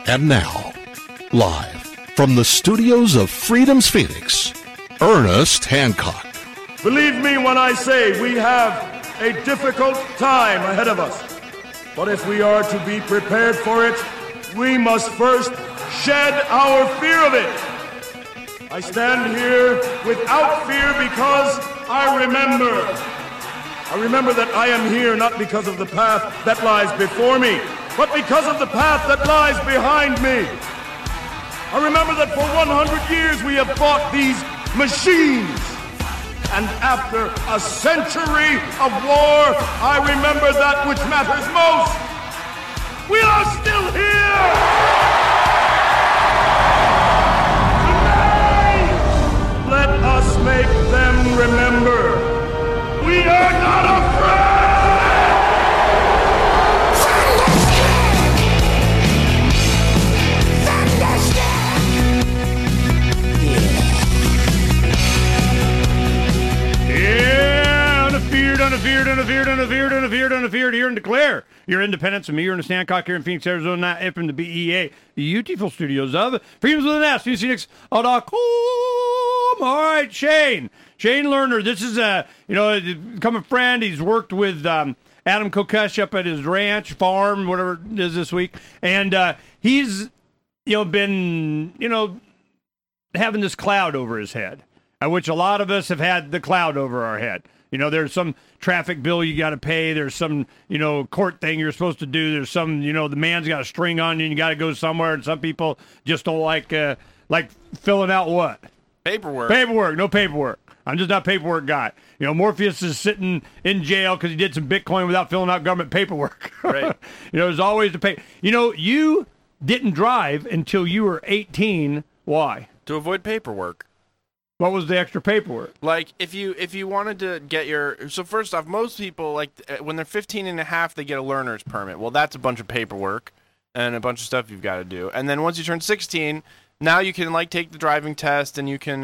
And now, live from the studios of Freedom's Phoenix, Ernest Hancock. Believe me when I say we have a difficult time ahead of us. But if we are to be prepared for it, we must first shed our fear of it. I stand here without fear because I remember that I am here not because of the path that lies before me, but because of the path that lies behind me. I remember that for 100 years we have fought these machines. And after a century of war, I remember that which matters most. We are still here! Today, let us make them remember. We are not afraid! Unafeared, here and declare your independence of me, Ernest Hancock, here in Phoenix, Arizona, from the BEA, the beautiful studios of Freedom's with an S, Phoenix.com. All right, Shane Lerner, this is become a friend. He's worked with Adam Kokesh up at his ranch, farm, whatever it is this week, and he's been having this cloud over his head, which a lot of us have had the cloud over our head. There's some traffic bill you got to pay. There's some, court thing you're supposed to do. There's some, the man's got a string on you and you got to go somewhere. And some people just don't like filling out what? Paperwork. No paperwork. I'm just not a paperwork guy. Morpheus is sitting in jail because he did some Bitcoin without filling out government paperwork. Right. There's always the pay. You didn't drive until you were 18. Why? To avoid paperwork. What was the extra paperwork? Like, if you wanted to get so first off, most people, when they're 15 and a half, they get a learner's permit. Well, that's a bunch of paperwork and a bunch of stuff you've got to do. And then once you turn 16, now you can, take the driving test and you can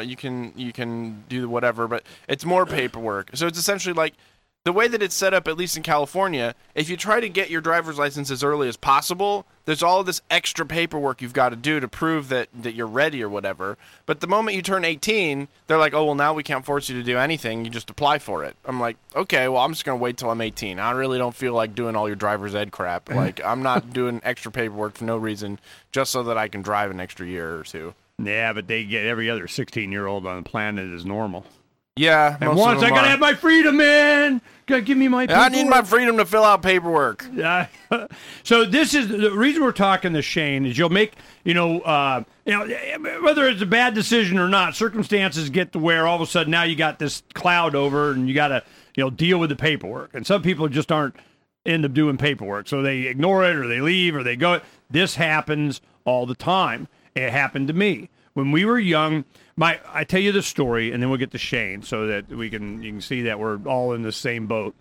do whatever, but it's more paperwork. So it's essentially the way that it's set up, at least in California, if you try to get your driver's license as early as possible, there's all of this extra paperwork you've got to do to prove that you're ready or whatever. But the moment you turn 18, they're like, oh, well, now we can't force you to do anything. You just apply for it. I'm like, okay, well, I'm just going to wait till I'm 18. I really don't feel like doing all your driver's ed crap. I'm not doing extra paperwork for no reason just so that I can drive an extra year or two. Yeah, but they get every other 16-year-old on the planet as normal. Yeah. And once I gotta have my freedom, man. Gotta give me my paperwork. I need my freedom to fill out paperwork. So this is the reason we're talking to Shane is you'll make, whether it's a bad decision or not, circumstances get to where all of a sudden now you got this cloud over and you gotta, deal with the paperwork. And some people just aren't end up doing paperwork. So they ignore it or they leave or they go. This happens all the time. It happened to me. When we were young, I tell you the story, and then we'll get to Shane so that you can see that we're all in the same boat.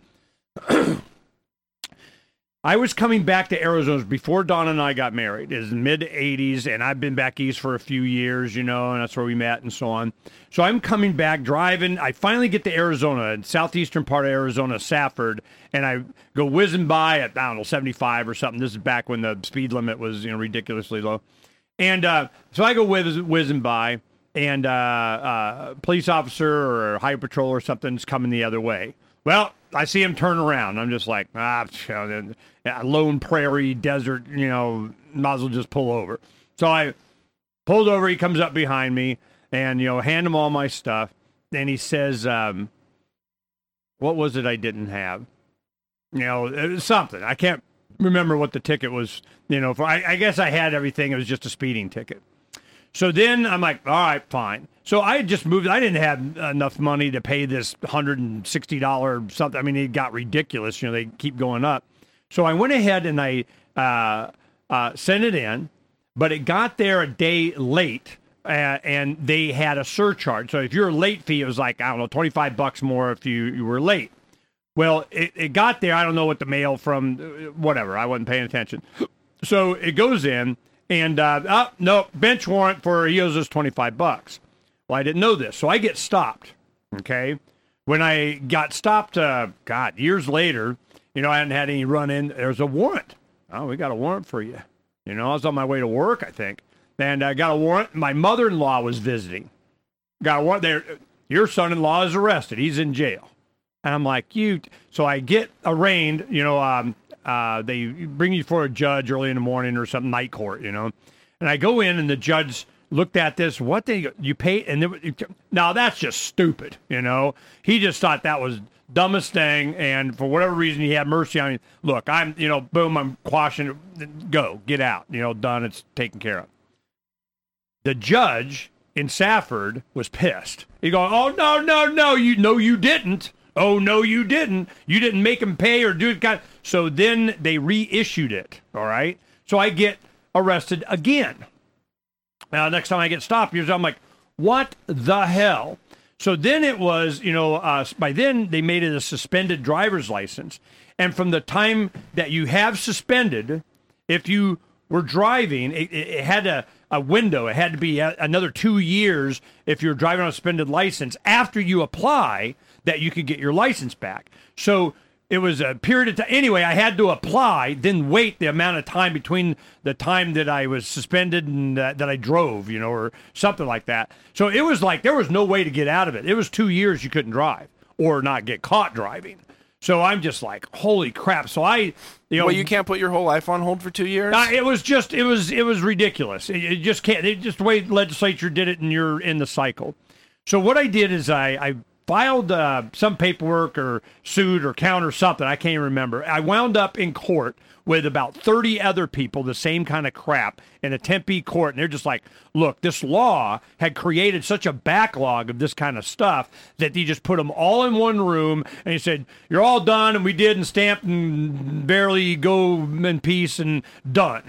I was coming back to Arizona before Dawn and I got married. It was mid-'80s, and I've been back east for a few years, and that's where we met and so on. So I'm coming back, driving. I finally get to Arizona, in southeastern part of Arizona, Safford, and I go whizzing by at, 75 or something. This is back when the speed limit was, ridiculously low. And so I go whizzing by, and a police officer or a highway patrol or something's coming the other way. Well, I see him turn around. I'm just like, lone prairie, desert, might as well just pull over. So I pulled over. He comes up behind me and, hand him all my stuff. And he says, what was it I didn't have? It was something. I can't remember what the ticket was, for. I guess I had everything. It was just a speeding ticket. So then I'm like, all right, fine. So I had just moved. I didn't have enough money to pay this $160 something. I mean, it got ridiculous. They keep going up. So I went ahead and I sent it in, but it got there a day late, and they had a surcharge. So if you're a late fee, it was like, I don't know, $25 more if you were late. Well, it got there. I don't know what the mail from, whatever. I wasn't paying attention. So it goes in. And, no, bench warrant for he owes us $25. Well, I didn't know this. So I get stopped, okay? When I got stopped, years later, I hadn't had any run-in. There's a warrant. Oh, we got a warrant for you. You know, I was on my way to work, I think, and I got a warrant. My mother-in-law was visiting. Got a warrant there. Your son-in-law is arrested. He's in jail. And I'm like, so I get arraigned, you know, they bring you for a judge early in the morning or something, night court, you know. And I go in and the judge looked at this, you pay, and now that's just stupid, you know. He just thought that was dumbest thing, and for whatever reason, he had mercy on me. Look, boom, I'm quashing it, go, get out, you know, done, it's taken care of. The judge in Safford was pissed. He goes, oh, no, you didn't. Oh, no, you didn't. You didn't make him pay or do it. So then they reissued it, all right? So I get arrested again. Now, next time I get stopped, I'm like, what the hell? So then it was, you know, by then they made it a suspended driver's license. And from the time that you have suspended, if you were driving, it had a window. It had to be another 2 years if you're driving on a suspended license after you apply that you could get your license back. So it was a period of time. Anyway, I had to apply, then wait the amount of time between the time that I was suspended and that I drove, you know, or something like that. So it was like there was no way to get out of it. It was 2 years you couldn't drive or not get caught driving. So I'm just like, holy crap. So well, you can't put your whole life on hold for 2 years? It was ridiculous. It just can't. It just the way the legislature did it, and you're in the cycle. So what I did is I filed some paperwork or sued or counter something. I can't even remember. I wound up in court with about 30 other people, the same kind of crap, in a Tempe court. And they're just like, look, this law had created such a backlog of this kind of stuff that they just put them all in one room. And he said, you're all done. And we did and stamped and barely go in peace and done.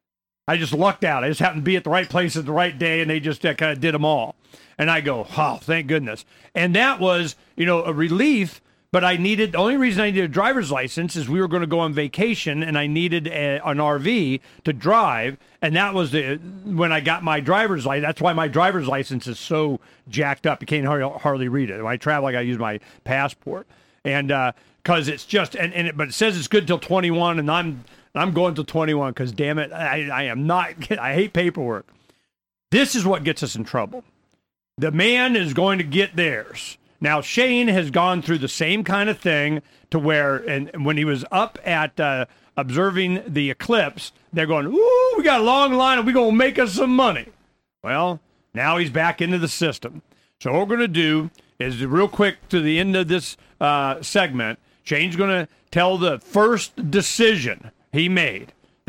I just lucked out. I just happened to be at the right place at the right day. And they just kind of did them all. And I go, oh, thank goodness. And that was, you know, a relief. But the only reason I needed a driver's license is we were going to go on vacation and I needed an RV to drive. And that was when I got my driver's license. That's why my driver's license is so jacked up. You can't hardly read it. When I travel, I got to use my passport. And because it's just, but it says it's good till 21. And I'm going till 21 because, damn it, I hate paperwork. This is what gets us in trouble. The man is going to get theirs. Now, Shane has gone through the same kind of thing to where, and when he was up at observing the eclipse, they're going, ooh, we got a long line and we're going to make us some money. Well, now he's back into the system. So what we're going to do is real quick to the end of this segment, Shane's going to tell the first decision he made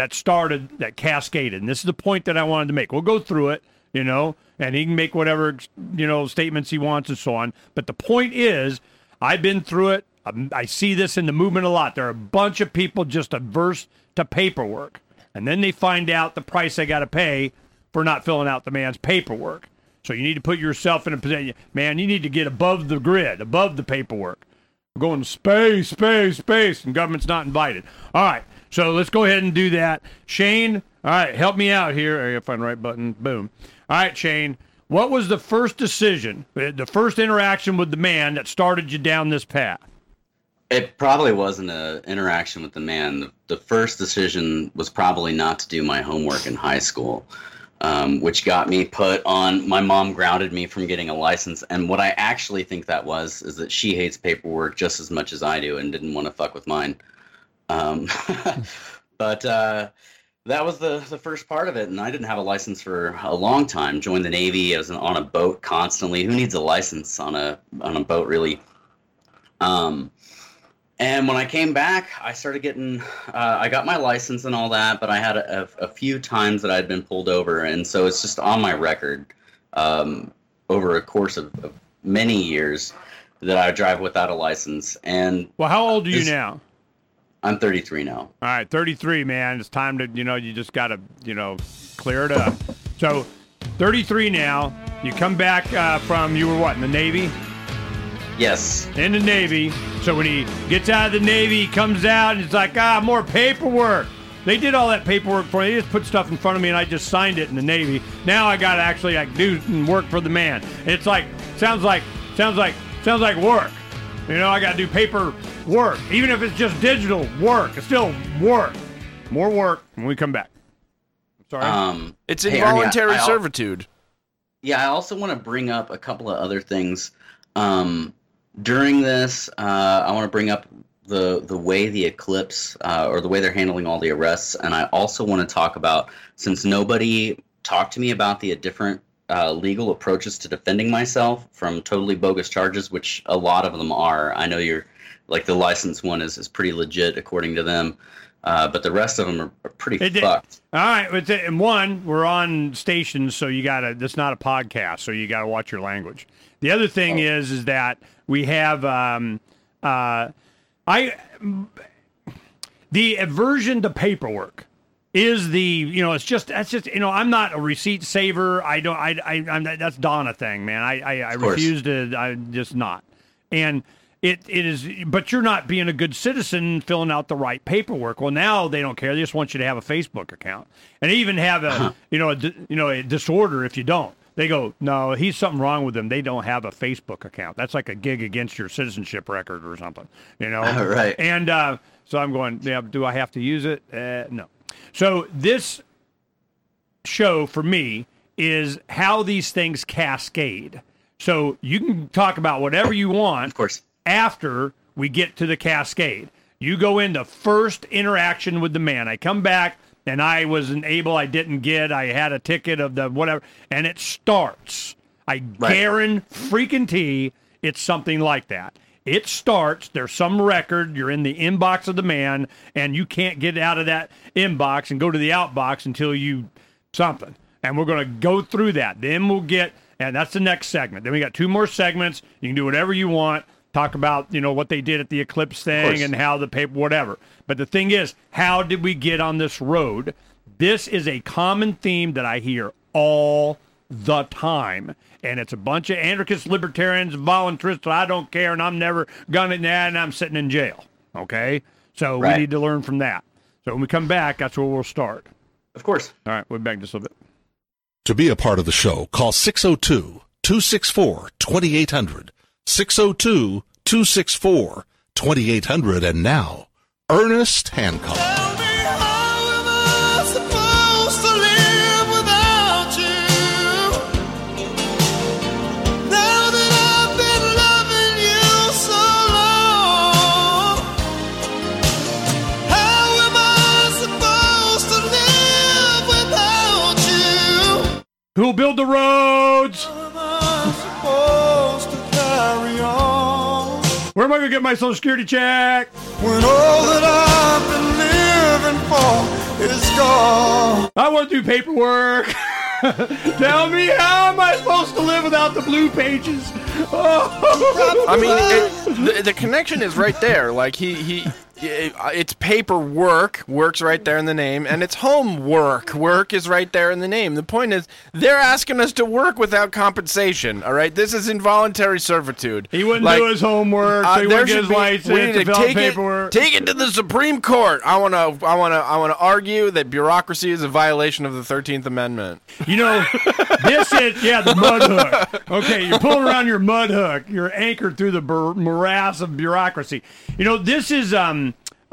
that cascaded. And this is the point that I wanted to make. We'll go through it, you know, and he can make whatever, you know, statements he wants and so on. But the point is, I've been through it. I see this in the movement a lot. There are a bunch of people just averse to paperwork. And then they find out the price they got to pay for not filling out the man's paperwork. So you need to put yourself in a position. Man, you need to get above the grid, above the paperwork. We're going space, and government's not invited. All right, so let's go ahead and do that. Shane, all right, help me out here. I got to find the right button. Boom. All right, Shane, what was the first decision, the first interaction with the man that started you down this path? It probably wasn't an interaction with the man. The first decision was probably not to do my homework in high school, which got me put on. My mom grounded me from getting a license. And what I actually think that was is that she hates paperwork just as much as I do and didn't want to fuck with mine. But that was the first part of it. And I didn't have a license for a long time. Joined the Navy. I was on a boat constantly. Who needs a license on a boat, really? And when I came back, I started getting, I got my license and all that, but I had a few times that I'd been pulled over. And so it's just on my record over a course of many years that I drive without a license. And well, how old are you now? I'm 33 now. All right, 33, man. It's time to, you just got to, clear it up. So 33 now. You come back from, you were what, in the Navy? Yes. In the Navy. So when he gets out of the Navy, he comes out and it's like, more paperwork. They did all that paperwork for me. They just put stuff in front of me and I just signed it in the Navy. Now I got to actually do and work for the man. It's like, sounds like work. I got to do paper work. Even if it's just digital work, it's still work. More work when we come back. Sorry. It's hey, involuntary Ernie, servitude. Yeah, I also want to bring up a couple of other things. During this, I want to bring up the way the Eclipse, or the way they're handling all the arrests, and I also want to talk about, since nobody talked to me about the different legal approaches to defending myself from totally bogus charges, which a lot of them are. I know you're, like, the license one is pretty legit according to them. But the rest of them are pretty fucked. All right. And one, we're on stations, so you got to, that's not a podcast, so you got to watch your language. The other thing is that we have, the aversion to paperwork is it's just, I'm not a receipt saver. I'm that's Donna thing, man. I refuse to, I'm just not. And, It is, but you're not being a good citizen filling out the right paperwork. Well, now they don't care. They just want you to have a Facebook account, and they even have a disorder if you don't. They go, no, he's something wrong with them. They don't have a Facebook account. That's like a gig against your citizenship record or something, Right. And so I'm going, yeah, do I have to use it? No. So this show for me is how these things cascade. So you can talk about whatever you want. Of course. After we get to the cascade, you go into first interaction with the man. I come back and I wasn't able, I didn't get, I had a ticket of the whatever, and it starts. I guarantee it's something like that. It starts, there's some record, you're in the inbox of the man, and you can't get out of that inbox and go to the outbox until you something. And we're going to go through that. Then we'll get, and that's the next segment. Then we got 2 more segments. You can do whatever you want. Talk about, what they did at the Eclipse thing and how the paper, whatever. But the thing is, how did we get on this road? This is a common theme that I hear all the time. And it's a bunch of anarchists, libertarians, voluntarists, I don't care, and I'm never gonna, and I'm sitting in jail. Okay? So we need to learn from that. So when we come back, that's where we'll start. Of course. All right, we'll be back just a little bit. To be a part of the show, call 602-264-2800. 602-264-2800. And now, Ernest Hancock. Tell me, how am I supposed to live without you? Now that I've been loving you so long, how am I supposed to live without you? Who'll build the roads? How am I supposed to carry on Where am I going to get my Social Security check? when all that I've been living for is gone? I want to do paperwork. Tell me, how am I supposed to live without the blue pages? Oh. I mean, the connection is right there. Like it's paperwork, work's right there in the name, and it's homework, work is right there in the name. The point is, they're asking us to work without compensation. All right, this is involuntary servitude. He wouldn't do his homework. So he wouldn't get his license. We need to fill out take paperwork. take it to the Supreme Court. I want to argue that bureaucracy is a violation of the 13th Amendment. This is the mud hook. Okay, you're pulling around your mud hook. You're anchored through the morass of bureaucracy. This is something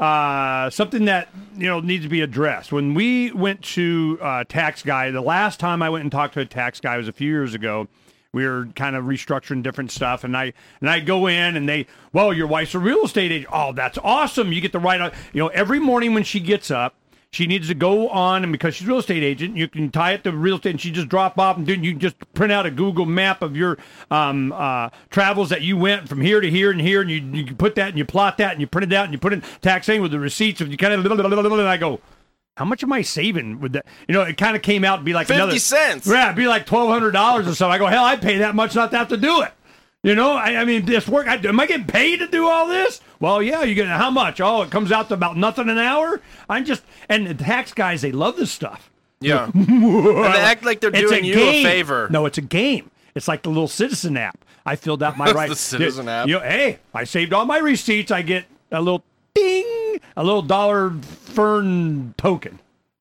that needs to be addressed. When we went to tax guy, the last time I went and talked to a tax guy was a few years ago. We were kind of restructuring different stuff, and I go in and they, your wife's a real estate agent. Oh, that's awesome! You get the right. Every morning when she gets up, she needs to go on, and because she's a real estate agent, you can tie it to real estate, and she just drop off, and then you just print out a Google map of your travels that you went from here to here and here, and you put that, and you plot that, and you print it out, and you put it in taxing with the receipts, and you kind of, and I go, how much am I saving with that? It kind of came out to be like 50 cents. Yeah, it'd be like $1,200 or something. I go, hell, I'd pay that much not to have to do it. I mean, this work, am I getting paid to do all this? Well, yeah, you get how much? Oh, it comes out to about nothing an hour. And the tax guys, they love this stuff. Yeah. And they act like they're doing you a favor. No, it's a game. It's like the little Citizen app. I filled out my rights. The Citizen app. Hey, I saved all my receipts. I get a little ding, a little dollar fern token.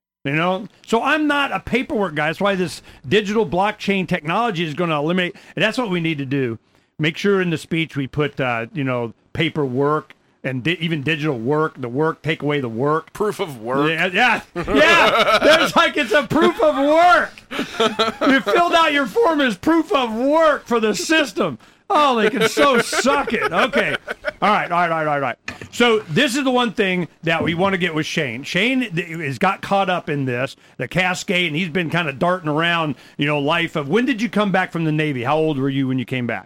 So I'm not a paperwork guy. That's why this digital blockchain technology is going to eliminate. And that's what we need to do. Make sure in the speech we put, paperwork and even digital work, take away the work. Proof of work. Yeah. There's like it's a proof of work. You filled out your form as proof of work for the system. Oh, they can so suck it. Okay. All right. So this is the one thing that we want to get with Shane. Shane has got caught up in this, the Cascade, and he's been kind of darting around, life of when did you come back from the Navy? How old were you when you came back?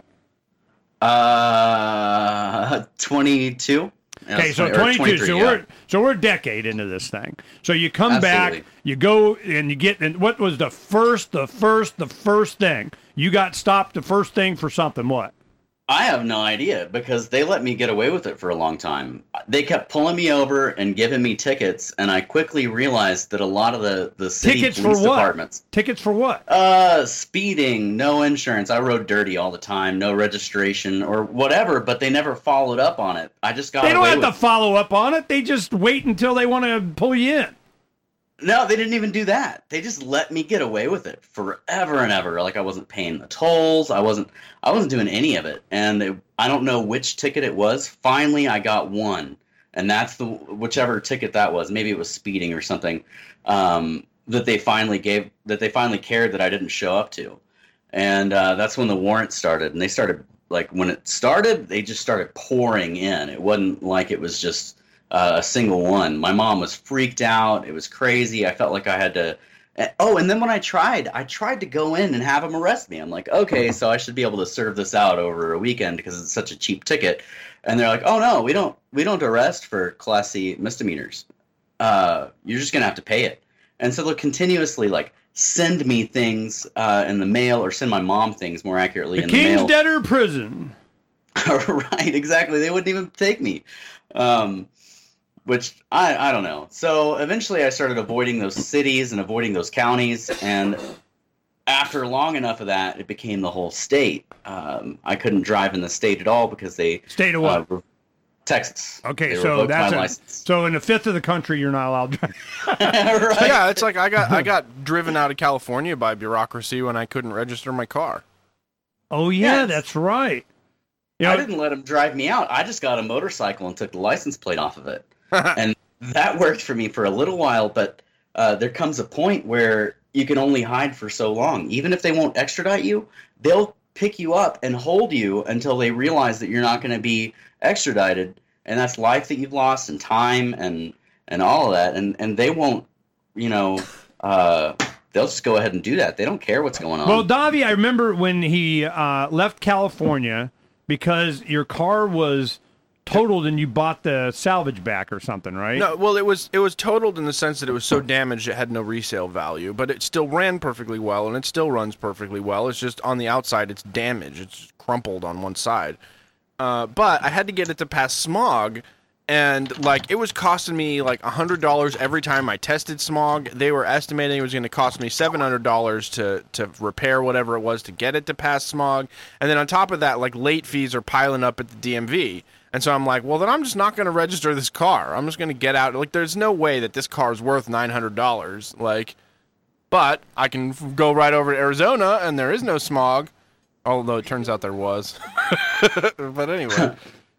22. Okay, so 22. So we're a decade into this thing. So you come back, you go and you get. And what was the first thing you got stopped? The first thing for something? What? I have no idea because they let me get away with it for a long time. They kept pulling me over and giving me tickets, and I quickly realized that a lot of the city tickets police for what? departments. Tickets for what? Speeding, no insurance. I rode dirty all the time, no registration or whatever, but they never followed up on it. I just got They don't away have with to follow up on it. They just wait until they want to pull you in. No, they didn't even do that. They just let me get away with it forever and ever. Like I wasn't paying the tolls. I wasn't doing any of it. And I don't know which ticket it was. Finally, I got one, and that's whichever ticket that was. Maybe it was speeding or something that they finally cared that I didn't show up to. And that's when the warrant started. And they started when it started, they just started pouring in. It wasn't like it was just a single one. My mom was freaked out. It was crazy. I felt like I had to. Oh, and then when I tried to go in and have them arrest me. I'm like, okay, so I should be able to serve this out over a weekend because it's such a cheap ticket. And they're like, oh no, we don't arrest for Class C misdemeanors. You're just gonna have to pay it. And so they'll continuously send me things in the mail, or send my mom things more accurately in the mail. King's Debtor Prison. Right, exactly. They wouldn't even take me. Which I don't know. So eventually I started avoiding those cities and avoiding those counties. And after long enough of that, it became the whole state. I couldn't drive in the state at all because they... State of what? Texas. Okay, they so that's my license. So in a fifth of the country, you're not allowed to drive. Right. Yeah, it's like I got driven out of California by bureaucracy when I couldn't register my car. Oh, yeah, Yes. that's right. I didn't let them drive me out. I just got a motorcycle and took the license plate off of it. And that worked for me for a little while, but there comes a point where you can only hide for so long. Even if they won't extradite you, they'll pick you up and hold you until they realize that you're not going to be extradited. And that's life that you've lost and time and all of that. And they won't, they'll just go ahead and do that. They don't care what's going on. Well, Davi, I remember when he left California because your car was totaled and you bought the salvage back or something, right? No, well, it was totaled in the sense that it was so damaged it had no resale value, but it still ran perfectly well, and it still runs perfectly well. It's just on the outside, it's damaged. It's crumpled on one side. But I had to get it to pass smog, and it was costing me $100 every time I tested smog. They were estimating it was going to cost me $700 to repair whatever it was to get it to pass smog, and then on top of that, late fees are piling up at the DMV. And so I'm like, well, then I'm just not going to register this car. I'm just going to get out. There's no way that this car is worth $900. But I can go right over to Arizona, and there is no smog. Although it turns out there was. But anyway,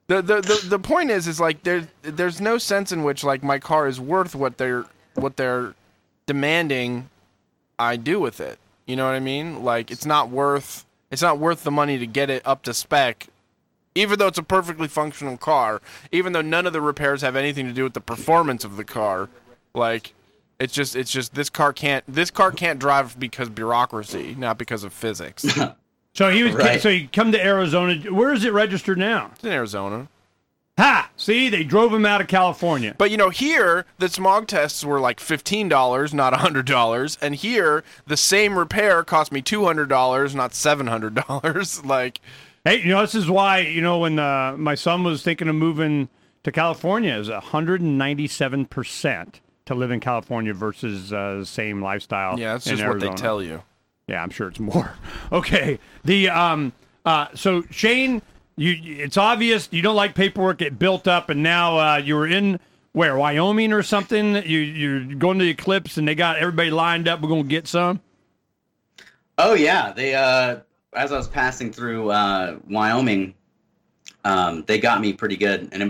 the point is there's no sense in which my car is worth what they're demanding I do with it. You know what I mean? It's not worth the money to get it up to spec. Even though it's a perfectly functional car, even though none of the repairs have anything to do with the performance of the car, it's just this car can't drive because bureaucracy, not because of physics. So he was Right. so he come to Arizona. Where is it registered now? It's in Arizona. Ha! See, they drove him out of California. But here the smog tests were $15, not $100, and here the same repair cost me $200, not $700. Hey, this is why, when my son was thinking of moving to California, it was 197% to live in California versus the same lifestyle. Yeah, that's in just what Arizona. they tell you. Yeah, I'm sure it's more. Okay. So Shane, it's obvious you don't like paperwork get built up, and now you were in where, Wyoming or something? You're going to the Eclipse, and they got everybody lined up. We're going to get some. Oh yeah, they as I was passing through Wyoming, they got me pretty good, and it was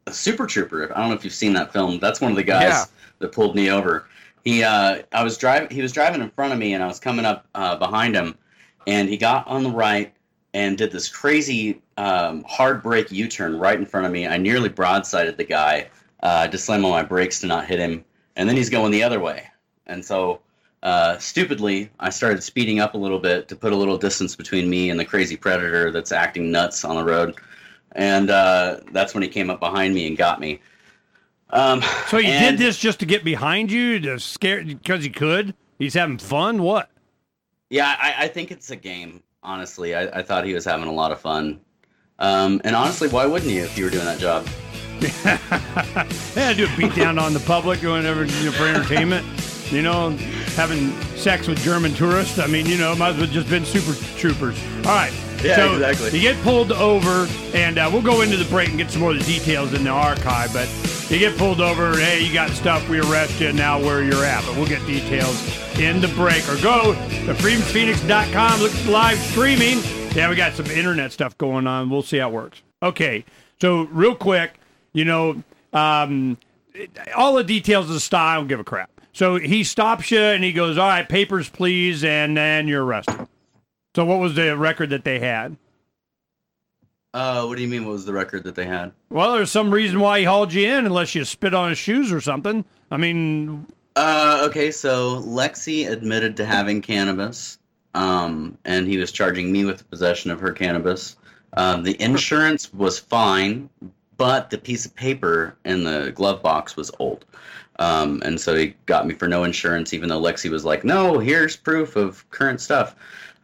Super Trooper. I don't know if you've seen that film. That's one of the guys Yeah. that pulled me over. He was driving in front of me, and I was coming up behind him, and he got on the right and did this crazy hard brake U-turn right in front of me. I nearly broadsided the guy. Just slammed on my brakes to not hit him, and then he's going the other way. And so, stupidly, I started speeding up a little bit to put a little distance between me and the crazy predator that's acting nuts on the road. And that's when he came up behind me and got me. So he did this just to get behind you, to scare, because he could? He's having fun? What? Yeah, I think it's a game, honestly. I thought he was having a lot of fun. And honestly, why wouldn't you if you were doing that job? Yeah, do a beat down on the public or whatever, for entertainment. Having sex with German tourists. I mean, might as well just been Super Troopers. All right. Yeah, so exactly. You get pulled over, and we'll go into the break and get some more of the details in the archive, but you get pulled over, hey, you got stuff, we arrest you, now where you're at. But we'll get details in the break. Or go to freedomsphoenix.com, look at the live streaming. Yeah, we got some internet stuff going on. We'll see how it works. Okay, so real quick, all the details of the style, I don't give a crap. So he stops you, and he goes, all right, papers, please, and then you're arrested. So what was the record that they had? What do you mean, what was the record that they had? Well, there's some reason why he hauled you in, unless you spit on his shoes or something. I mean... Okay, so Lexi admitted to having cannabis, and he was charging me with the possession of her cannabis. The insurance was fine, but the piece of paper in the glove box was old. And so he got me for no insurance, even though Lexi was like, no, here's proof of current stuff.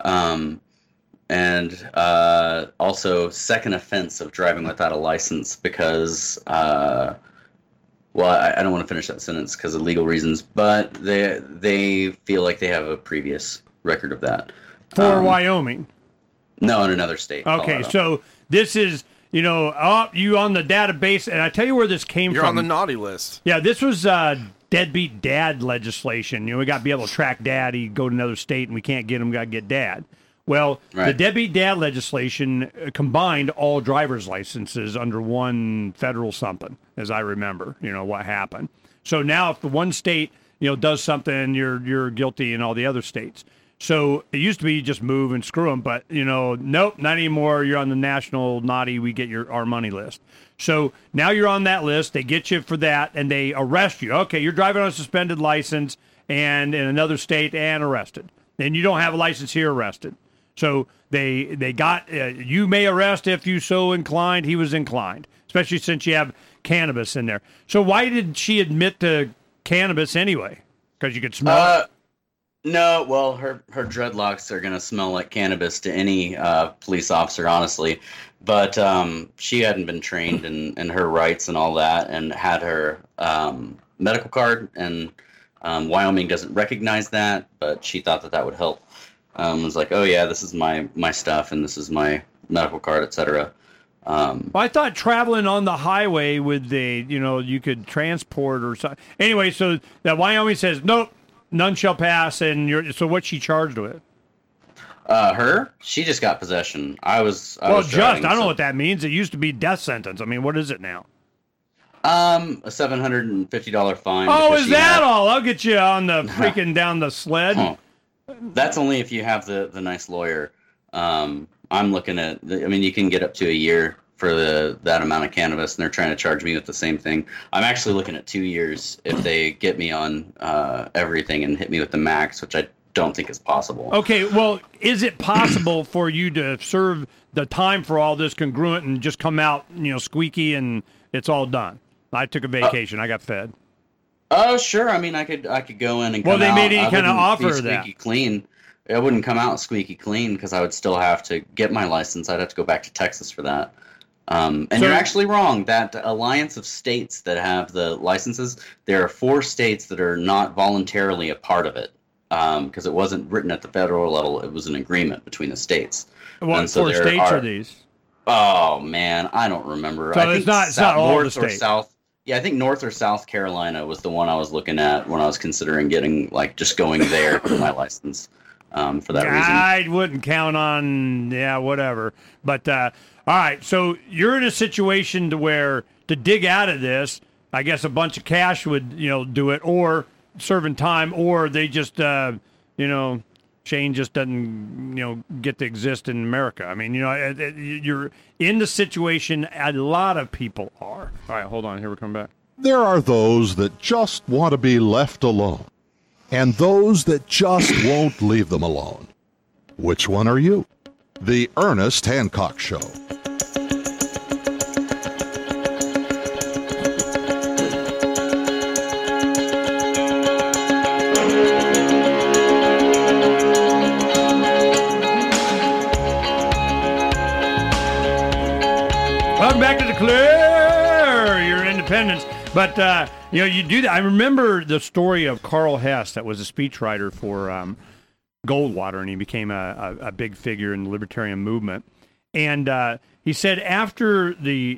And also second offense of driving without a license because, I don't want to finish that sentence because of legal reasons, but they feel like they have a previous record of that. For Wyoming? No, in another state. Okay, Colorado. so this is, you on the database, and I tell you where this came You're from. on the naughty list. Yeah, this was deadbeat dad legislation. We got to be able to track dad. He'd go to another state, and we can't get him. We got to get dad. Well, Right. The deadbeat dad legislation combined all driver's licenses under one federal something, as I remember. What happened. So now, if the one state does something, you're guilty in all the other states. So it used to be you just move and screw them, but nope, not anymore. You're on the national naughty. We get our money list. So now you're on that list. They get you for that, and they arrest you. Okay, you're driving on a suspended license and in another state and arrested. And you don't have a license here, arrested. So they got you may arrest if you so inclined. He was inclined, especially since you have cannabis in there. So why did she admit to cannabis anyway? Because you could smell it? No, well, her dreadlocks are going to smell like cannabis to any police officer, honestly. But she hadn't been trained in her rights and all that and had her medical card, and Wyoming doesn't recognize that, but she thought that would help. Was like, oh, yeah, this is my stuff, and this is my medical card, etc. Well, I thought traveling on the highway with you could transport or something. Anyway, so that Wyoming says, nope, none shall pass, and so what's she charged with? Her? She just got possession. I was I driving, don't know what that means. It used to be death sentence. I mean, what is it now? A $750 fine. Oh, because is she that had- all? I'll get you on the freaking down the sled. Huh. That's only if you have the nice lawyer. I'm looking at, you can get up to a year for that amount of cannabis, and they're trying to charge me with the same thing. I'm actually looking at 2 years if they get me on everything and hit me with the max, which I don't think is possible. Okay, well, is it possible for you to serve the time for all this congruent and just come out, squeaky and it's all done? I took a vacation. I got fed. Oh, sure. I could go in and come out. Well, they made any kind of I wouldn't offer be that. squeaky clean. I wouldn't come out squeaky clean because I would still have to get my license. I'd have to go back to Texas for that. And So- you're actually wrong. That alliance of states that have the licenses, there are 4 states that are not voluntarily a part of it because it wasn't written at the federal level. It was an agreement between the states. What And so 4 there states are these? Oh, man, I don't remember. So I think it's not all North the or states. South. Yeah, I think North or South Carolina was the one I was looking at when I was considering getting, just going there for my license for that reason. I wouldn't count on, whatever. But, all right, so you're in a situation to where to dig out of this, I guess a bunch of cash would, do it, or serving time, or they just, Shane just doesn't, get to exist in America. I mean, you're in the situation a lot of people are. All right, hold on. Here we come back. There are those that just want to be left alone, and those that just won't leave them alone. Which one are you? The Ernest Hancock Show. Welcome back to Declare Your Independence. But, you do that. I remember the story of Carl Hess, that was a speechwriter for Goldwater, and he became a big figure in the libertarian movement. And he said after the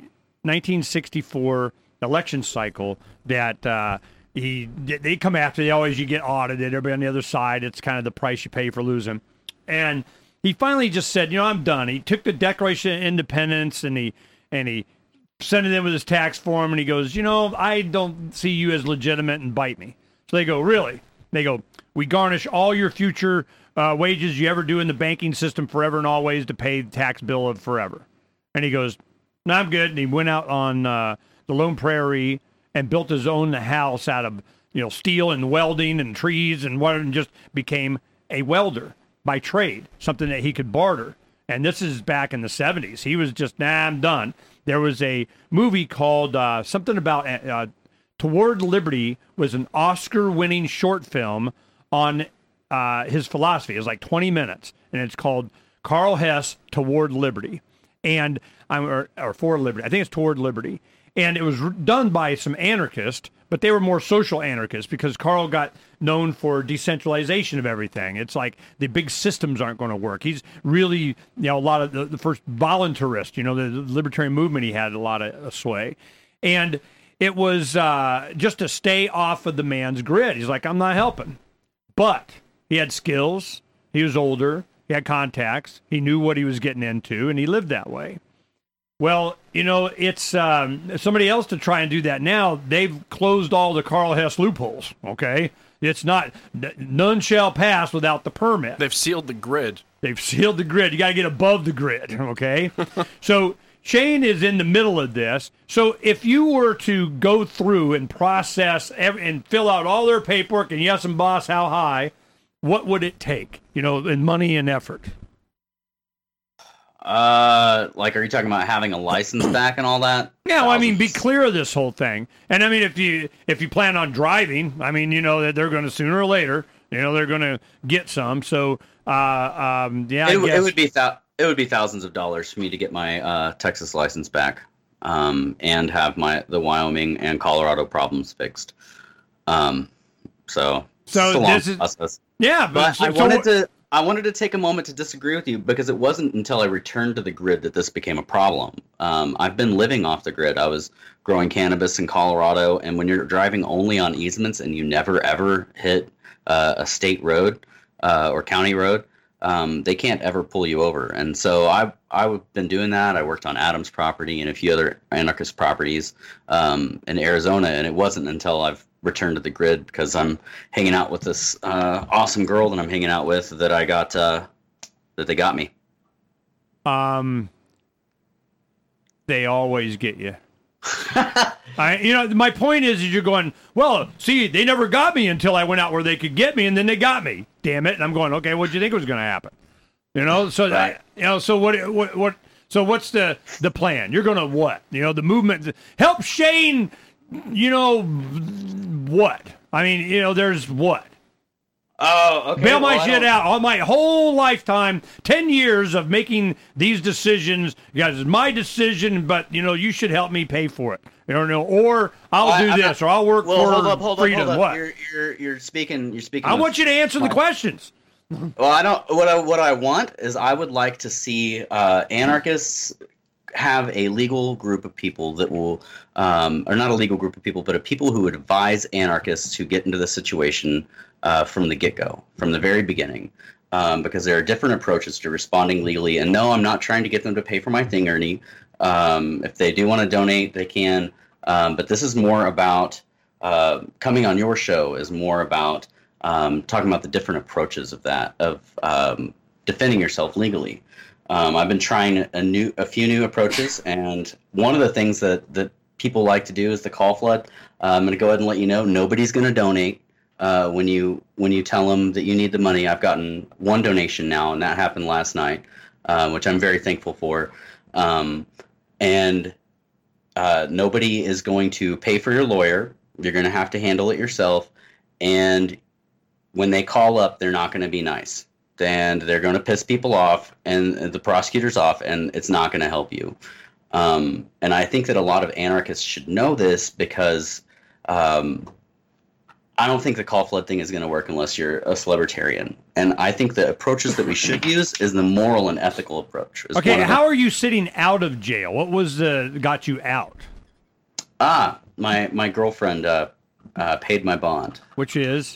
1964 election cycle that they come after, you get audited, everybody on the other side, it's kind of the price you pay for losing. And he finally just said, I'm done. He took the Declaration of Independence and he sent it in with his tax form, and he goes, I don't see you as legitimate, and bite me. So they go, really? They go, we garnish all your future wages you ever do in the banking system forever and always to pay the tax bill of forever. And he goes, no, I'm good. And he went out on the Lone Prairie and built his own house out of steel and welding and trees and what, and just became a welder by trade, something that he could barter. And this is back in the 70s. He was just, I'm done. There was a movie called something about Toward Liberty, was an Oscar-winning short film on his philosophy. It was like 20 minutes, and it's called Carl Hess, Toward Liberty, and or For Liberty. I think it's Toward Liberty. And it was done by some anarchists, but they were more social anarchists because Carl got known for decentralization of everything. It's like the big systems aren't going to work. He's really, a lot of the first voluntarist, the libertarian movement, he had a lot of sway. And it was just to stay off of the man's grid. He's like, I'm not helping. But he had skills. He was older. He had contacts. He knew what he was getting into, and he lived that way. Well, it's somebody else to try and do that now. They've closed all the Carl Hess loopholes, okay? It's not, none shall pass without the permit. They've sealed the grid. They've sealed the grid. You got to get above the grid, okay? So Shane is in the middle of this. So if you were to go through and process and fill out all their paperwork, and yes, and boss, how high, what would it take, in money and effort? Are you talking about having a license back and all that? Yeah, well, be clear of this whole thing. And if you plan on driving, that they're going to sooner or later, they're going to get some. So, it would be thousands of dollars for me to get my Texas license back, and have the Wyoming and Colorado problems fixed. So this is process. Yeah, but I wanted to take a moment to disagree with you because it wasn't until I returned to the grid that this became a problem. I've been living off the grid. I was growing cannabis in Colorado, and when you're driving only on easements and you never ever hit a state road or county road, they can't ever pull you over. And so I've been doing that. I worked on Adams property and a few other anarchist properties in Arizona, and it wasn't until I've returned to the grid because I'm hanging out with this awesome girl that I'm hanging out with that I got that they got me. They always get you. My point is you're going, well, see, they never got me until I went out where they could get me, and then they got me. Damn it! And I'm going, okay, what do you think was going to happen? So right. So what? So what's the plan? You're going to what? The movement help Shane. What? There's what? Oh, okay. Bail my shit out. All my whole lifetime, 10 years of making these decisions. Guys, it's my decision, but, you should help me pay for it. Or I'll do this, or I'll work for freedom. Hold up. What? You're speaking. I want you to answer the questions. Well, I don't. What I want is I would like to see anarchists have a legal group of people that will, or not a legal group of people, but a people who advise anarchists to get into the situation from the get-go, from the very beginning. Because there are different approaches to responding legally. And no, I'm not trying to get them to pay for my thing, Ernie. If they do want to donate, they can. But this is more about, coming on your show is more about talking about the different approaches of that, of defending yourself legally. I've been trying a few new approaches, and one of the things that people like to do is the call flood. I'm going to go ahead and let you know, nobody's going to donate. When you tell them that you need the money. I've gotten one donation now, and that happened last night, which I'm very thankful for. And nobody is going to pay for your lawyer. You're going to have to handle it yourself. And when they call up, they're not going to be nice. And they're going to piss people off and the prosecutors off, and it's not going to help you. And I think that a lot of anarchists should know this because I don't think the call flood thing is going to work unless you're a celebritarian. And I think the approaches that we should use is the moral and ethical approach. Okay, how are you sitting out of jail? What was got you out? My girlfriend paid my bond. Which is?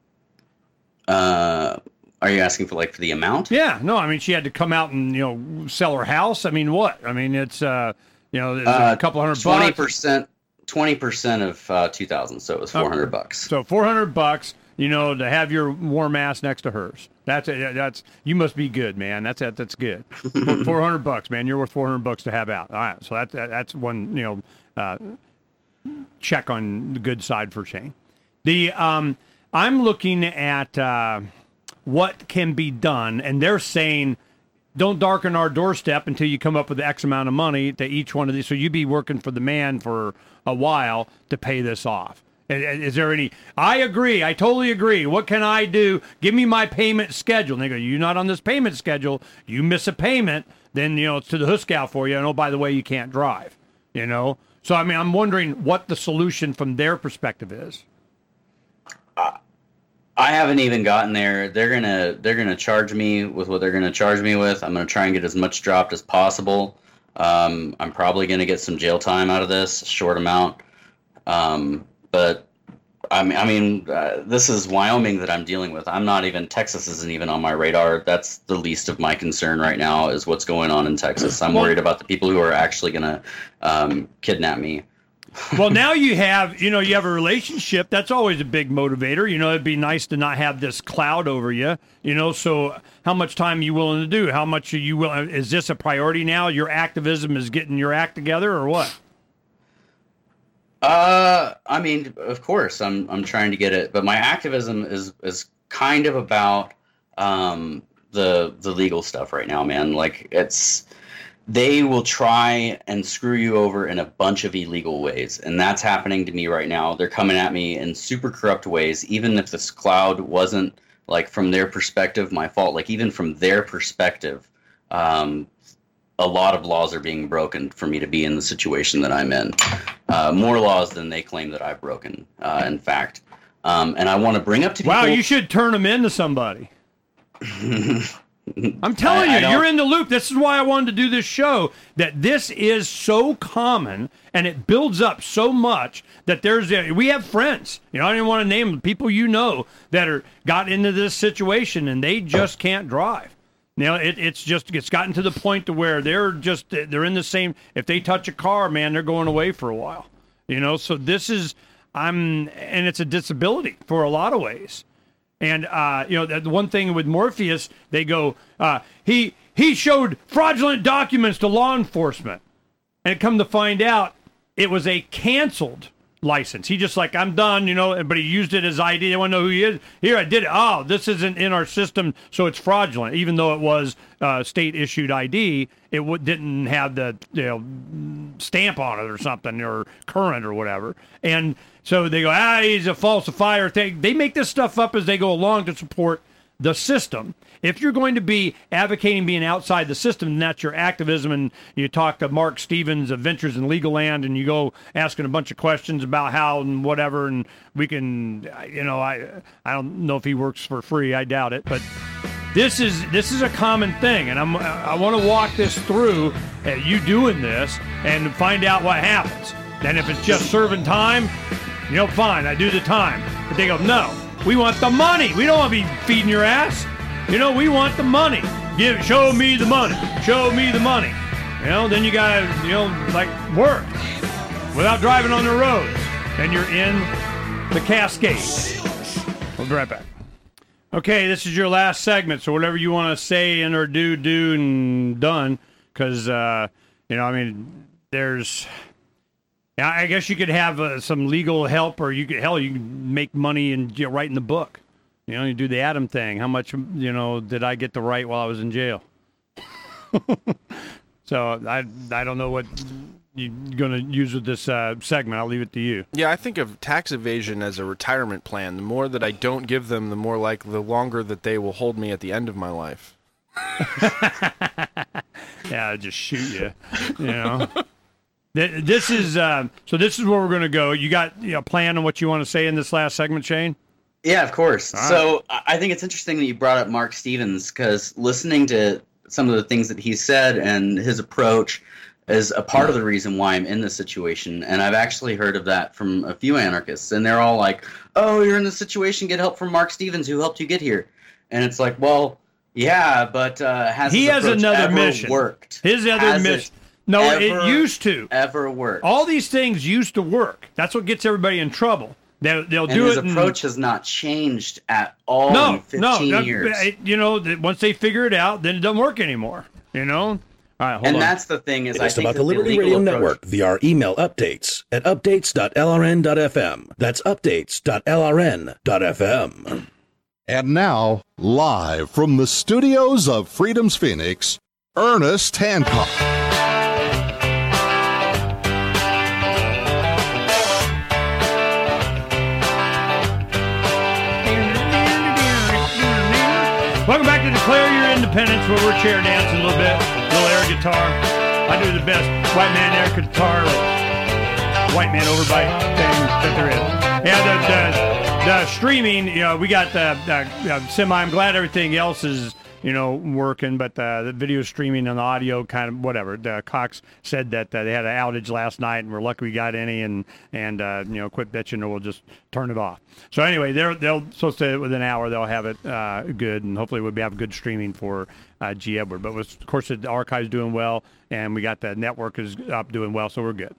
Are you asking for the amount? Yeah, no. I mean, she had to come out and sell her house. I mean, what? I mean, it's a couple $100. 20% of 2,000, so it was $400. So $400, to have your warm ass next to hers. That's you must be good, man. That's good. $400, man. You're worth $400 to have out. All right, so that's one check on the good side for Shane. I'm looking at what can be done, and they're saying, don't darken our doorstep until you come up with X amount of money to each one of these. So you'd be working for the man for a while to pay this off. Is there any? I agree. I totally agree. What can I do? Give me my payment schedule. And they go, you're not on this payment schedule. You miss a payment, then, it's to the Huskow for you. And, oh, by the way, you can't drive, So, I mean, I'm wondering what the solution from their perspective is. I haven't even gotten there. They're gonna charge me with what they're gonna charge me with. I'm gonna try and get as much dropped as possible. I'm probably gonna get some jail time out of this, short amount. But I mean, this is Wyoming that I'm dealing with. Texas isn't even on my radar. That's the least of my concern right now is what's going on in Texas. I'm worried about the people who are actually gonna kidnap me. Well, now you have a relationship. That's always a big motivator. It'd be nice to not have this cloud over you. So how much time are you willing to do? How much are you willing? Is this a priority now? Your activism is getting your act together, or what? I mean, of course, I'm trying to get it, but my activism is kind of about the legal stuff right now, man. They will try and screw you over in a bunch of illegal ways, and that's happening to me right now. They're coming at me in super corrupt ways, even if this cloud wasn't, from their perspective, my fault. Even from their perspective, a lot of laws are being broken for me to be in the situation that I'm in. More laws than they claim that I've broken, in fact. And I want to bring up to people... Wow, you should turn them into somebody. I'm telling you, you're in the loop. This is why I wanted to do this show, that this is so common and it builds up so much that we have friends, I don't even want to name them, people that got into this situation and they just can't drive. It's gotten to the point to where they're in the same, if they touch a car, man, they're going away for a while, so this is, and it's a disability for a lot of ways. And, the one thing with Morpheus, they go, he showed fraudulent documents to law enforcement. And it come to find out it was a canceled license. He just I'm done, but he used it as ID. They want to know who he is. Here, I did it. Oh, this isn't in our system, so it's fraudulent. Even though it was state-issued ID, it didn't have the stamp on it or something, or current or whatever. And so they go, he's a falsifier. They make this stuff up as they go along to support the system. If you're going to be advocating being outside the system, then that's your activism, and you talk to Mark Stevens of Ventures in Legal Land, and you go asking a bunch of questions about how and whatever, and we can, I don't know if he works for free. I doubt it, but this is a common thing, and I want to walk this through, you doing this, and find out what happens. And if it's just serving time, fine, I do the time. But they go, no, we want the money. We don't want to be feeding your ass. We want the money. Show me the money. Show me the money. Then you gotta, work without driving on the roads. And you're in the Cascades. We'll be right back. Okay, this is your last segment, so whatever you want to say and or do and done, because, there's... I guess you could have some legal help, or you can make money and write in the book. You do the Adam thing. How much, did I get to write while I was in jail? So I don't know what you're going to use with this segment. I'll leave it to you. Yeah, I think of tax evasion as a retirement plan. The more that I don't give them, the longer that they will hold me at the end of my life. Yeah, just shoot you. This is where we're going to go. You got a plan on what you want to say in this last segment, Shane? Yeah, of course. All right. So I think it's interesting that you brought up Mark Stevens, because listening to some of the things that he said and his approach is a part of the reason why I'm in this situation. And I've actually heard of that from a few anarchists, and they're all like, oh, you're in this situation, get help from Mark Stevens, who helped you get here. And it's like, well, yeah, but has another mission. Worked? His other mission. No, it used to. Ever work. All these things used to work. That's what gets everybody in trouble. They'll do it. His approach has not changed at all in 15 years. Once they figure it out, then it doesn't work anymore. All right, hold on. That's the thing is, I think about the Liberty Radio Network via our email updates at updates.lrn.fm. That's updates.lrn.fm. And now, live from the studios of Freedom's Phoenix, Ernest Hancock. Welcome back to Declare Your Independence, where we're chair dancing a little bit, little air guitar. I do the best white man air guitar, white man overbite thing that there is. Yeah, the streaming, we got the semi. I'm glad everything else is working, but the video streaming and the audio kind of whatever. Cox said that they had an outage last night, and we're lucky we got any, and quit bitching, or we'll just turn it off. So anyway, they'll supposed to within an hour they'll have it good, and hopefully we'll have good streaming for G. Edward. But of course the archive's doing well, and we got the network is up doing well, so we're good.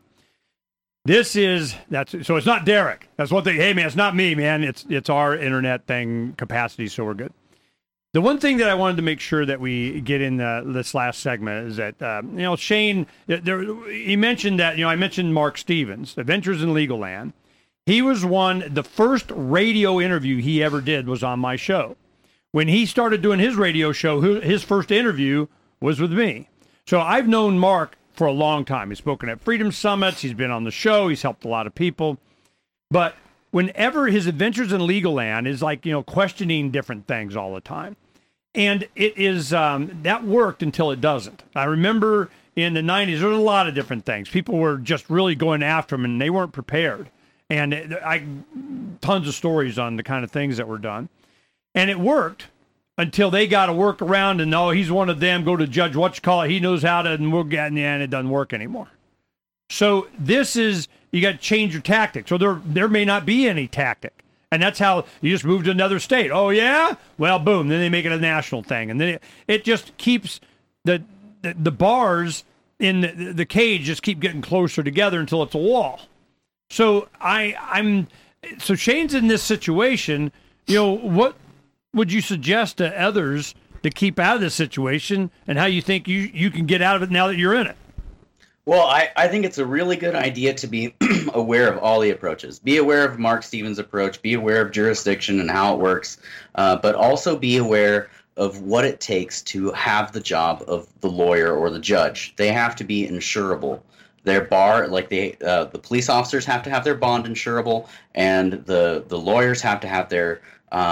So it's not Derek. That's one thing. Hey man, it's not me, man. It's our internet thing capacity, so we're good. The one thing that I wanted to make sure that we get in this last segment is that, Shane, he mentioned that, I mentioned Mark Stevens, Adventures in Legal Land. He was the first radio interview he ever did was on my show. When he started doing his radio show, his first interview was with me. So I've known Mark for a long time. He's spoken at Freedom Summits. He's been on the show. He's helped a lot of people. But whenever his Adventures in Legal Land is like, questioning different things all the time. And it is, that worked until it doesn't. I remember in the 90s, there were a lot of different things. People were just really going after him, and they weren't prepared. And tons of stories on the kind of things that were done. And it worked until they got to work around, and he's one of them, go to Judge whatchamacallit, he knows how to, and we're getting the end, it doesn't work anymore. So this is, you got to change your tactic. So there may not be any tactic. And that's how you just move to another state. Oh, yeah? Well, boom. Then they make it a national thing. And then it just keeps the bars in the cage just keep getting closer together until it's a wall. So so Shane's in this situation. What would you suggest to others to keep out of this situation, and how you think you can get out of it now that you're in it? Well, I think it's a really good idea to be aware of all the approaches. Be aware of Mark Stevens' approach. Be aware of jurisdiction and how it works. But also be aware of what it takes to have the job of the lawyer or the judge. They have to be insurable. Their bar, the police officers have to have their bond insurable, and the lawyers have to have their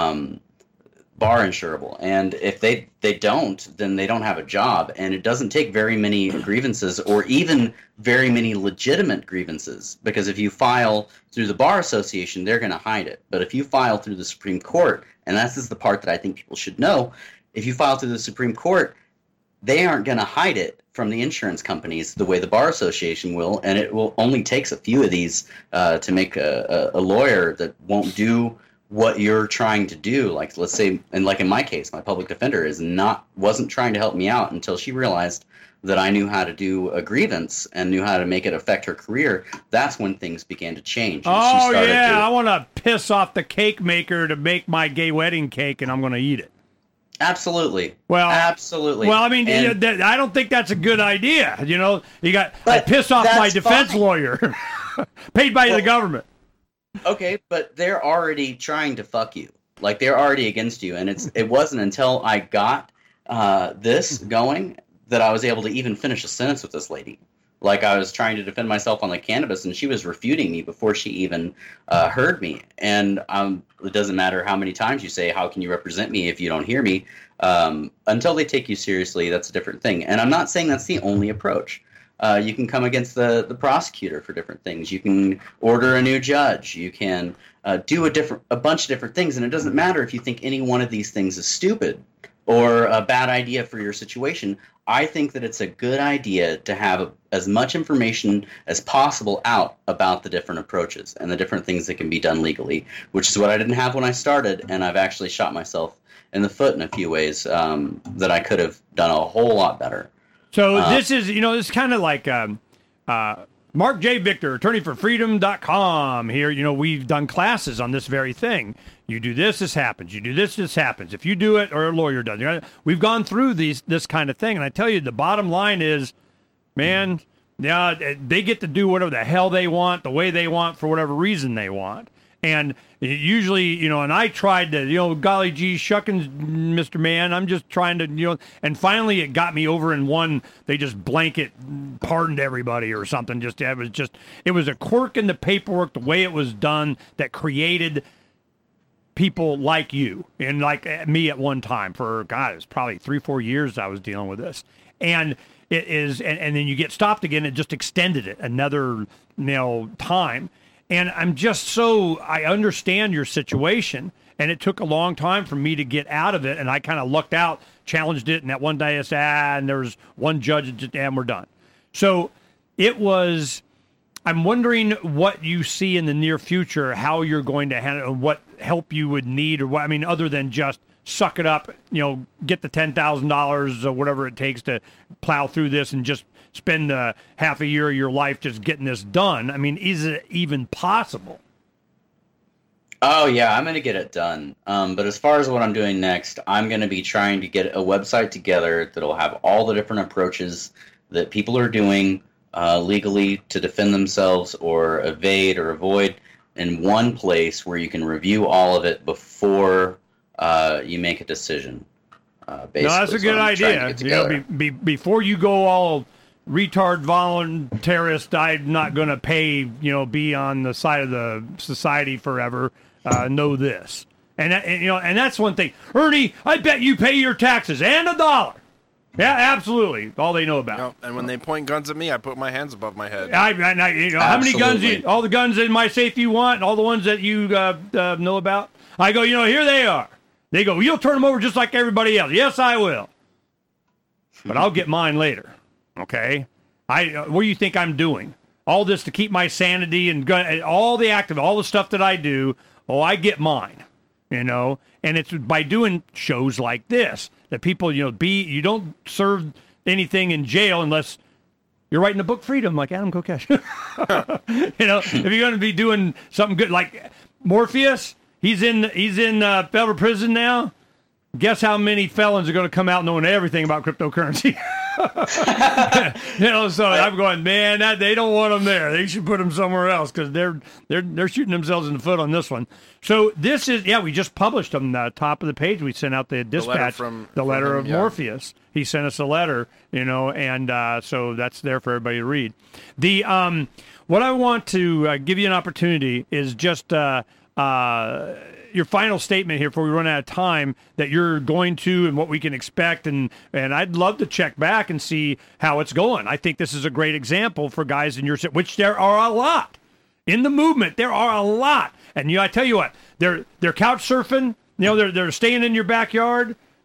bar insurable. And if they don't, then they don't have a job. And it doesn't take very many grievances, or even very many legitimate grievances, because if you file through the Bar Association, they're going to hide it. But if you file through the Supreme Court, and this is the part that I think people should know, if you file through the Supreme Court, they aren't going to hide it from the insurance companies the way the Bar Association will, and it will only takes a few of these to make a lawyer that won't do what you're trying to do. Like, let's say, and like in my case, my public defender wasn't trying to help me out until she realized that I knew how to do a grievance and knew how to make it affect her career. That's when things began to change. And I want to piss off the cake maker to make my gay wedding cake, and I'm going to eat it. Absolutely. Well, absolutely. Well, I mean, I don't think that's a good idea. I piss off my defense lawyer, paid by the government. Okay, but they're already trying to fuck you. Like, they're already against you, and it wasn't until I got this going that I was able to even finish a sentence with this lady. Like, I was trying to defend myself on the cannabis, and she was refuting me before she even heard me. And it doesn't matter how many times you say, how can you represent me if you don't hear me? Until they take you seriously, that's a different thing. And I'm not saying that's the only approach. You can come against the prosecutor for different things. You can order a new judge. You can do a bunch of different things. And it doesn't matter if you think any one of these things is stupid or a bad idea for your situation. I think that it's a good idea to have as much information as possible out about the different approaches and the different things that can be done legally, which is what I didn't have when I started, and I've actually shot myself in the foot in a few ways that I could have done a whole lot better. So this is, it's kind of like Mark J. Victor, attorneyforfreedom.com here. We've done classes on this very thing. You do this happens. You do this happens. If you do it, or a lawyer does. We've gone through this kind of thing, and I tell you, the bottom line is, man, they get to do whatever the hell they want, the way they want, for whatever reason they want. And usually, and I tried to, golly gee, shuckins, Mr. Man, I'm just trying to, and finally it got me over in one, they just blanket pardoned everybody or something. It was a quirk in the paperwork, the way it was done, that created people like you and like me at one time. For, God, it was probably 3-4 years I was dealing with this. And it is, and then you get stopped again, it just extended it another, time. And I'm just I understand your situation, and it took a long time for me to get out of it, and I kind of lucked out, challenged it, and that one day I said, and there was one judge, and we're done. So I'm wondering what you see in the near future, how you're going to handle, what help you would need, or what, other than just suck it up, get the $10,000 or whatever it takes to plow through this and just spend half a year of your life just getting this done. Is it even possible? Oh, yeah, I'm going to get it done. But as far as what I'm doing next, I'm going to be trying to get a website together that'll have all the different approaches that people are doing legally to defend themselves or evade or avoid in one place where you can review all of it before you make a decision. No, that's a good idea. Before you go all retard voluntarist, I'm not going to pay, be on the side of the society forever. Know this. And that's one thing. Ernie, I bet you pay your taxes and $1. Yeah, absolutely. All they know about. And when they point guns at me, I put my hands above my head. How many guns? All the guns in my safe you want, all the ones that you know about. I go, here they are. They go, you'll turn them over just like everybody else. Yes, I will. But I'll get mine later. Okay? What do you think I'm doing? All this to keep my sanity and all the stuff that I do. Oh, I get mine. And it's by doing shows like this that people, you don't serve anything in jail unless you're writing a book, Freedom, like Adam Kokesh. If you're going to be doing something good, like Morpheus, he's in federal prison now. Guess how many felons are going to come out knowing everything about cryptocurrency? So I'm going, man, they don't want them there. They should put them somewhere else because they're shooting themselves in the foot on this one. So this is, we just published on the top of the page. We sent out the dispatch, the letter of Morpheus. He sent us a letter, and so that's there for everybody to read. The what I want to give you an opportunity is just your final statement here before we run out of time that you're going to and what we can expect. And I'd love to check back and see how it's going. I think this is a great example for guys in your, which there are a lot in the movement. There are a lot. And I tell you what, they're couch surfing, they're staying in your backyard.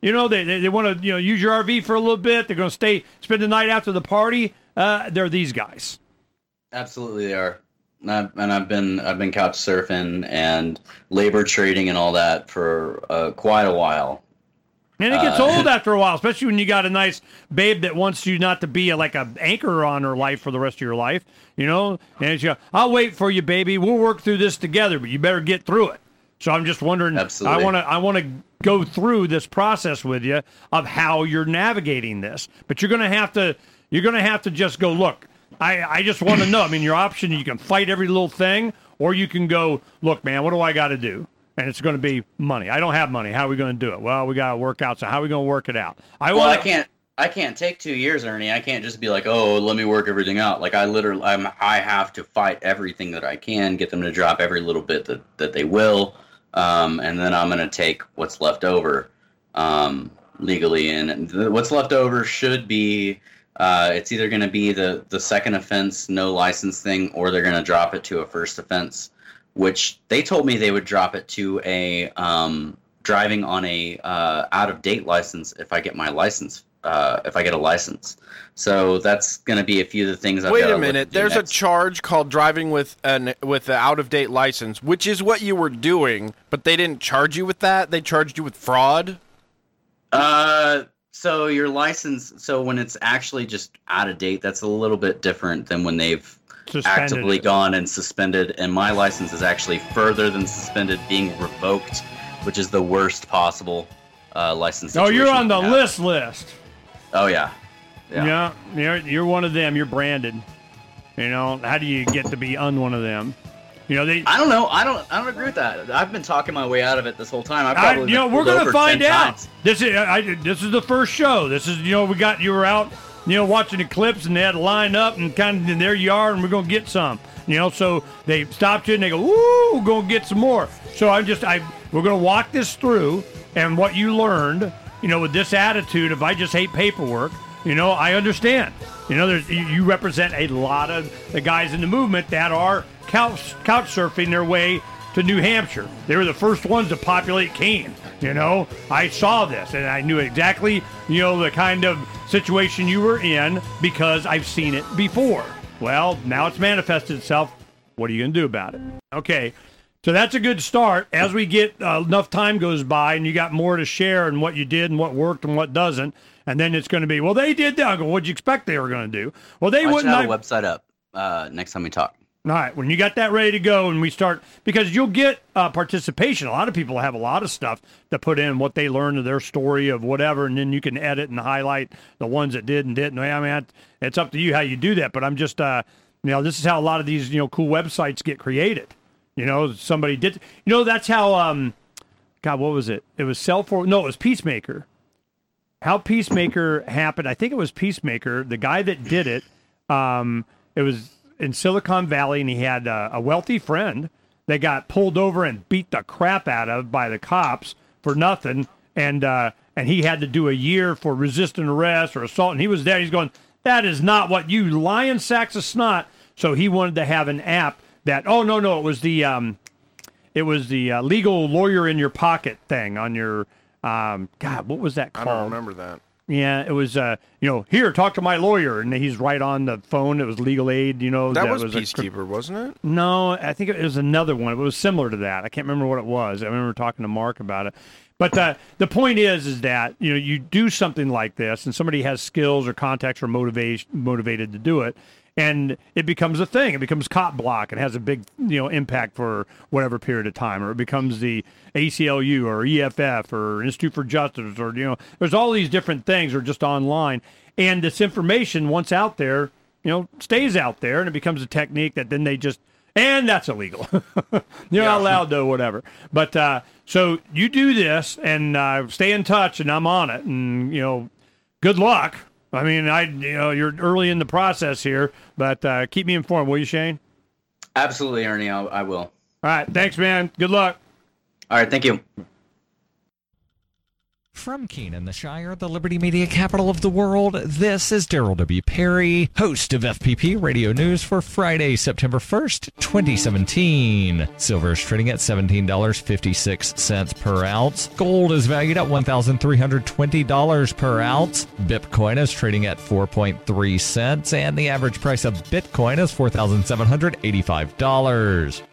they want to use your RV for a little bit. They're going to spend the night after the party. They're these guys. Absolutely, they are. I've been couch surfing and labor trading and all that for quite a while. And it gets old after a while, especially when you got a nice babe that wants you not to be like an anchor on her life for the rest of your life, And she goes, I'll wait for you, baby. We'll work through this together, but you better get through it. So I'm just wondering. Absolutely. I want to go through this process with you of how you're navigating this. But you're gonna have to just go, look. I just want to know. I mean, your option, you can fight every little thing, or you can go, look, man, what do I got to do? And it's going to be money. I don't have money. How are we going to do it? Well, we got to work out. So how are we going to work it out? I can't take 2 years, Ernie. I can't just be like, oh, let me work everything out. Like I have to fight everything that I can, get them to drop every little bit that they will, and then I'm going to take what's left over legally. And what's left over should be, it's either going to be the second offense, no license thing, or they're going to drop it to a first offense, which they told me they would drop it to a driving on a out-of-date license if I get my license, if I get a license. So that's going to be a few of the things I've got to look Wait a minute. There's next. a charge called driving with an out-of-date license, which is what you were doing, but they didn't charge you with that. They charged you with fraud. So your license, when it's actually just out of date, that's a little bit different than when they've actively gone and suspended. And my license is actually further than suspended, being revoked, which is the worst possible license situation. Oh, you're on the list. Oh, yeah. Yeah, you're one of them. You're branded. How do you get to be one of them? I don't know. I don't agree with that. I've been talking my way out of it this whole time. We're going to find out. This is the first show. This is you were out watching the clips, and they had to line up and kind of there you are, and we're going to get some. So they stopped you and they go, "Ooh, we're going to get some more." So we're going to walk this through, and what you learned, with this attitude of I just hate paperwork. I understand. You represent a lot of the guys in the movement that are couch surfing their way to New Hampshire. They were the first ones to populate Keene. I saw this and I knew exactly, the kind of situation you were in because I've seen it before. Well, now it's manifested itself. What are you going to do about it? Okay. So that's a good start. As we get enough time goes by and you got more to share and what you did and what worked and what doesn't, and then it's going to be, well, they did that. I go, what'd you expect they were going to do? Well, they wouldn't have a website up next time we talk. All right, when you got that ready to go and we start, because you'll get participation. A lot of people have a lot of stuff to put in what they learned of their story of whatever, and then you can edit and highlight the ones that did and didn't. I mean, it's up to you how you do that, but I'm just, this is how a lot of these, cool websites get created. Somebody did, that's how, God, what was it? It was it was Peacemaker. How Peacemaker happened, I think it was Peacemaker, the guy that did it, it was in Silicon Valley, and he had a wealthy friend that got pulled over and beat the crap out of by the cops for nothing, and he had to do a year for resisting arrest or assault, and he was there. He's going, that is not what you lying sacks of snot. So he wanted to have an app that, it was the legal lawyer in your pocket thing on your, God, what was that called? I don't remember that. Yeah, it was, here, talk to my lawyer, and he's right on the phone. It was Legal Aid, That was Peacekeeper, wasn't it? No, I think it was another one. It was similar to that. I can't remember what it was. I remember talking to Mark about it. But the point is that, you do something like this, and somebody has skills or contacts or motivated to do it, and it becomes a thing. It becomes cop block. It has a big, impact for whatever period of time, or it becomes the ACLU or EFF or Institute for Justice, or, there's all these different things, or just online. And this information, once out there, stays out there, and it becomes a technique that then they just, and that's illegal. You're not allowed to, whatever. But so you do this and stay in touch, and I'm on it, and, good luck. I mean, you're early in the process here, but keep me informed, will you, Shane? Absolutely, Ernie. I will. All right. Thanks, man. Good luck. All right. Thank you. From Keene in the Shire, the Liberty Media capital of the world, this is Daryl W. Perry, host of FPP Radio News for Friday, September 1st, 2017. Silver is trading at $17.56 per ounce. Gold is valued at $1,320 per ounce. Bitcoin is trading at 4.3 cents, and the average price of Bitcoin is $4,785.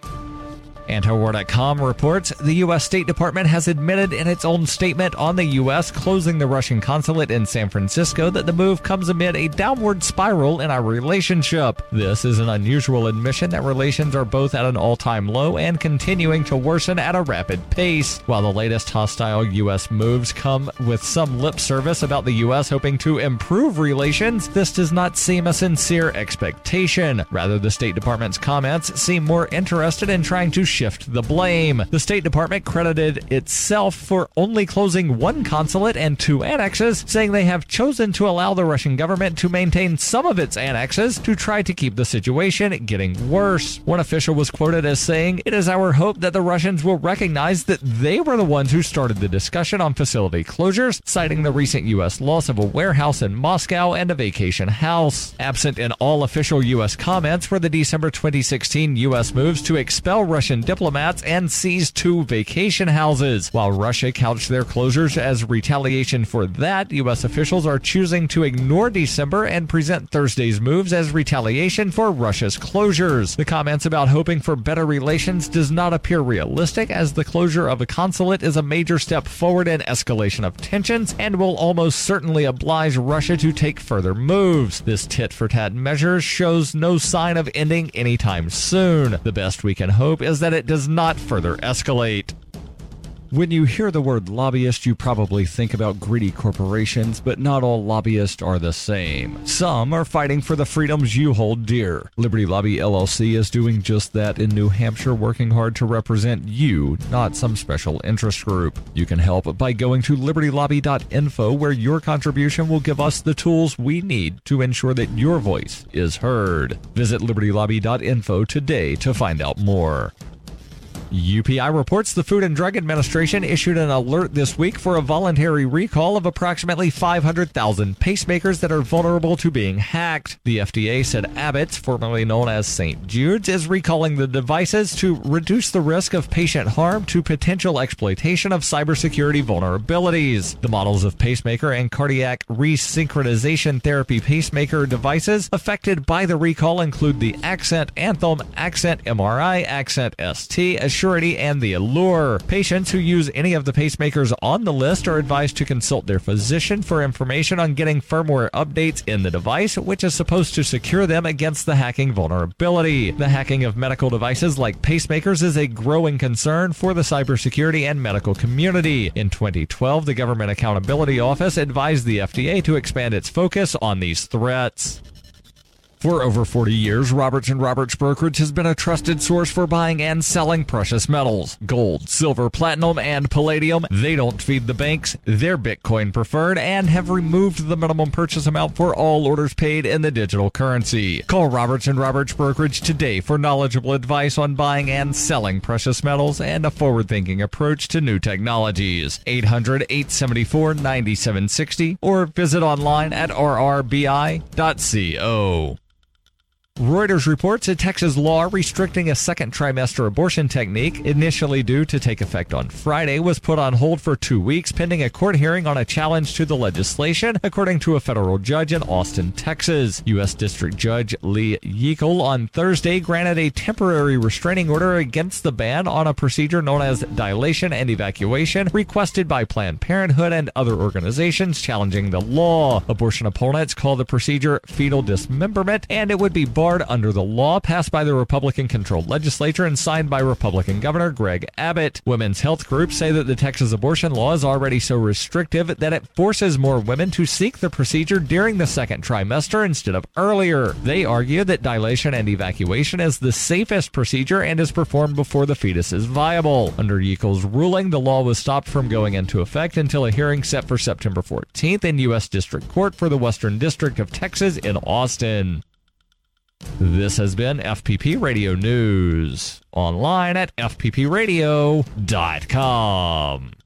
Antiwar.com reports the U.S. State Department has admitted in its own statement on the U.S. closing the Russian consulate in San Francisco that the move comes amid a downward spiral in our relationship. This is an unusual admission that relations are both at an all-time low and continuing to worsen at a rapid pace. While the latest hostile U.S. moves come with some lip service about the U.S. hoping to improve relations, this does not seem a sincere expectation. Rather, the State Department's comments seem more interested in trying to shift the blame. The State Department credited itself for only closing one consulate and 2 annexes, saying they have chosen to allow the Russian government to maintain some of its annexes to try to keep the situation getting worse. One official was quoted as saying, "It is our hope that the Russians will recognize that they were the ones who started the discussion on facility closures," citing the recent U.S. loss of a warehouse in Moscow and a vacation house. Absent in all official U.S. comments were the December 2016 U.S. moves to expel Russian diplomats and seized 2 vacation houses. While Russia couched their closures as retaliation for that, U.S. officials are choosing to ignore December and present Thursday's moves as retaliation for Russia's closures. The comments about hoping for better relations does not appear realistic, as the closure of a consulate is a major step forward in escalation of tensions and will almost certainly oblige Russia to take further moves. This tit-for-tat measure shows no sign of ending anytime soon. The best we can hope is that it does not further escalate. When you hear the word lobbyist, you probably think about greedy corporations, but not all lobbyists are the same. Some are fighting for the freedoms you hold dear. Liberty Lobby LLC is doing just that in New Hampshire, working hard to represent you, not some special interest group. You can help by going to libertylobby.info, where your contribution will give us the tools we need to ensure that your voice is heard. Visit libertylobby.info today to find out more. UPI reports the Food and Drug Administration issued an alert this week for a voluntary recall of approximately 500,000 pacemakers that are vulnerable to being hacked. The FDA said Abbott's, formerly known as St. Jude's, is recalling the devices to reduce the risk of patient harm to potential exploitation of cybersecurity vulnerabilities. The models of pacemaker and cardiac resynchronization therapy pacemaker devices affected by the recall include the Accent Anthem, Accent MRI, Accent ST, Assurity, and the Allure. Patients who use any of the pacemakers on the list are advised to consult their physician for information on getting firmware updates in the device, which is supposed to secure them against the hacking vulnerability. The hacking of medical devices like pacemakers is a growing concern for the cybersecurity and medical community. In 2012, the Government Accountability Office advised the FDA to expand its focus on these threats. For over 40 years, Roberts & Roberts Brokerage has been a trusted source for buying and selling precious metals. Gold, silver, platinum, and palladium. They don't feed the banks. They're Bitcoin preferred and have removed the minimum purchase amount for all orders paid in the digital currency. Call Roberts & Roberts Brokerage today for knowledgeable advice on buying and selling precious metals and a forward-thinking approach to new technologies. 800-874-9760 or visit online at rrbi.co. Reuters reports a Texas law restricting a second trimester abortion technique, initially due to take effect on Friday, was put on hold for 2 weeks pending a court hearing on a challenge to the legislation, according to a federal judge in Austin, Texas. U.S. District Judge Lee Yeakel on Thursday granted a temporary restraining order against the ban on a procedure known as dilation and evacuation, requested by Planned Parenthood and other organizations challenging the law. Abortion opponents call the procedure fetal dismemberment, and it would be barred under the law passed by the Republican-controlled legislature and signed by Republican Governor Greg Abbott. Women's health groups say that the Texas abortion law is already so restrictive that it forces more women to seek the procedure during the second trimester instead of earlier. They argue that dilation and evacuation is the safest procedure and is performed before the fetus is viable. Under Yeakel's ruling, the law was stopped from going into effect until a hearing set for September 14th in U.S. District Court for the Western District of Texas in Austin. This has been FPP Radio News, online at fppradio.com.